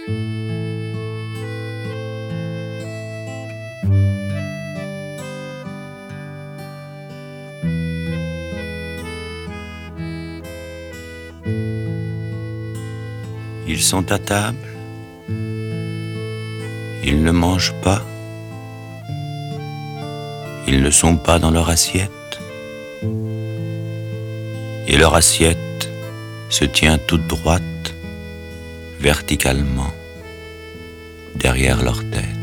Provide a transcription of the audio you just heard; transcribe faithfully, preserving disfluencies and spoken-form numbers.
Ils sont à table, ils ne mangent pas, ils ne sont pas dans leur assiette, et leur assiette se tient toute droite, verticalement, derrière leur tête.